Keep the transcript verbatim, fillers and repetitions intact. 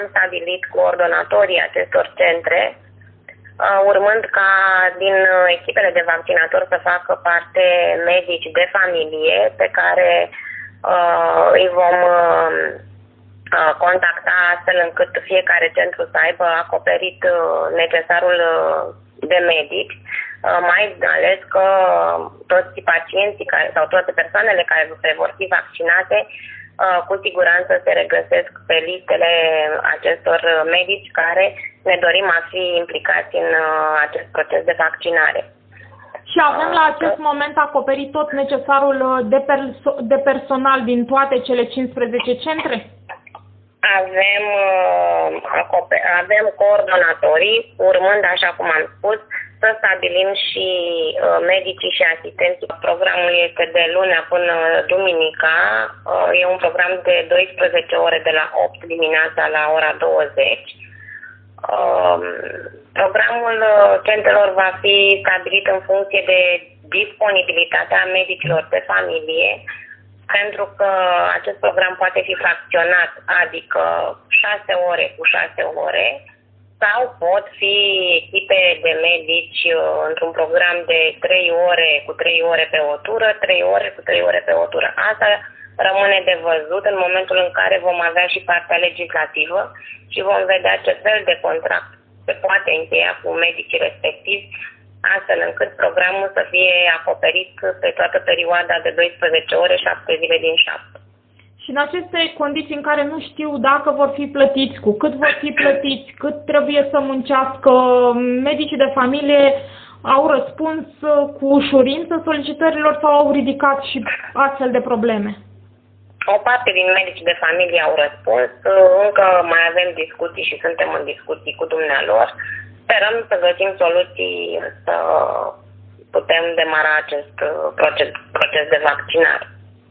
Am stabilit coordonatorii acestor centre, urmând ca din echipele de vaccinatori să facă parte medici de familie pe care uh, îi vom uh, contacta astfel încât fiecare centru să aibă acoperit uh, necesarul uh, de medici, uh, mai ales că toți pacienții care, sau toate persoanele care vor fi vaccinate cu siguranță se regăsesc pe listele acestor medici care ne dorim a fi implicați în acest proces de vaccinare. Și avem la acest moment acoperit tot necesarul de, perso- de personal din toate cele cincisprezece centre? Avem, avem coordonatorii, urmând, așa cum am spus, să stabilim și uh, medicii și asistenții. Programul este de lunea până duminica. Uh, e un program de doisprezece ore de la opt dimineața la ora douăzeci. Uh, programul centrelor va fi stabilit în funcție de disponibilitatea medicilor de familie, pentru că acest program poate fi fracționat, adică șase ore cu șase ore, sau pot fi echipe de medici într-un program de trei ore cu trei ore pe o tură, trei ore cu trei ore pe o tură. Asta rămâne de văzut în momentul în care vom avea și partea legislativă și vom vedea ce fel de contract se poate încheia cu medicii respectivi, astfel încât programul să fie acoperit pe toată perioada de doisprezece ore, șapte zile din șapte. Și în aceste condiții în care nu știu dacă vor fi plătiți, cu cât vor fi plătiți, cât trebuie să muncească, medicii de familie au răspuns cu ușurință solicitărilor sau au ridicat și astfel de probleme? O parte din medicii de familie au răspuns, încă mai avem discuții și suntem în discuții cu dumnealor. Sperăm să găsim soluții să putem demara acest proces, proces de vaccinare.